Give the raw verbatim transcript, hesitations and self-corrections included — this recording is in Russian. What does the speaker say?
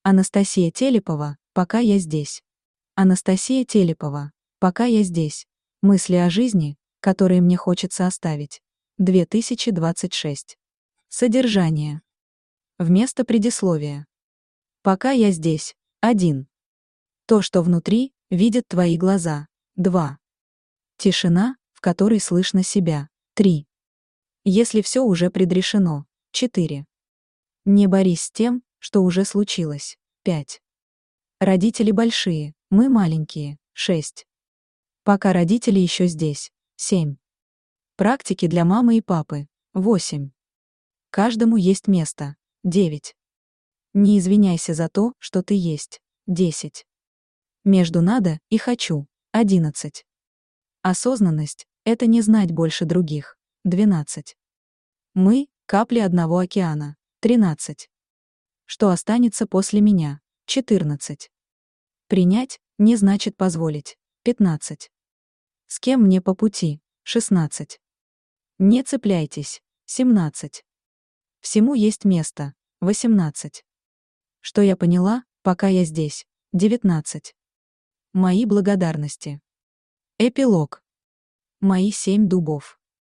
Анастасия Телепова, пока я здесь. Анастасия Телепова, пока я здесь. Мысли о жизни, которые мне хочется оставить. две тысячи двадцать шесть. Содержание. Вместо предисловия. Пока я здесь. один. То, что внутри, видят твои глаза. два. Тишина, в которой слышно себя. три. Если все уже предрешено. четыре. Не борись с тем, что уже случилось. пять. Родители большие, мы маленькие. шесть. Пока родители еще здесь. семь. Практики для мамы и папы. восемь. Каждому есть место. девять. Не извиняйся за то, что ты есть. десять. Между надо и хочу. одиннадцать. Осознанность — это не знать больше других. двенадцать. Мы — капли одного океана. тринадцать. Что останется после меня? четырнадцать. Принять не значит позволить. пятнадцать. С кем мне по пути? шестнадцать. Не цепляйтесь. семнадцать. Всему есть место. восемнадцать. Что я поняла, пока я здесь? девятнадцать. Мои благодарности. Эпилог. Мои семь дубов.